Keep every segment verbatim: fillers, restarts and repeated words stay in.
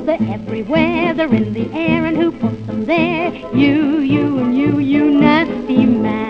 They're everywhere, they're in the air, and who puts them there? You, you, and you, you nasty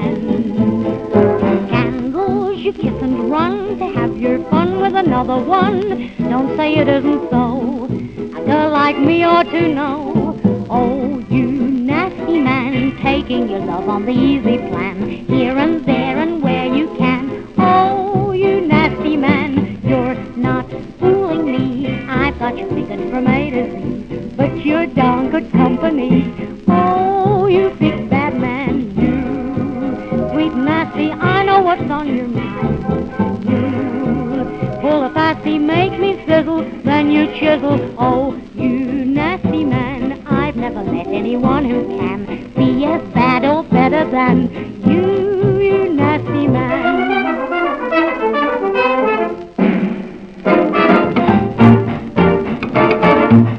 man. Candles you kiss and run to have your fun with another one. Don't say it isn't so. A girl like me ought to know. Oh, you nasty man, taking your love on the easy plan, here and there and where you can. Oh, you nasty man, you're not fooling me. I've got you figured from A to Z, but you're darn good company. Oh, you big bad man, you sweet nasty, I know what's on your mind. You pull a fasty, make me sizzle, then you chisel. Oh, you nasty man, I've never met anyone who can be as bad or better than you, you nasty man.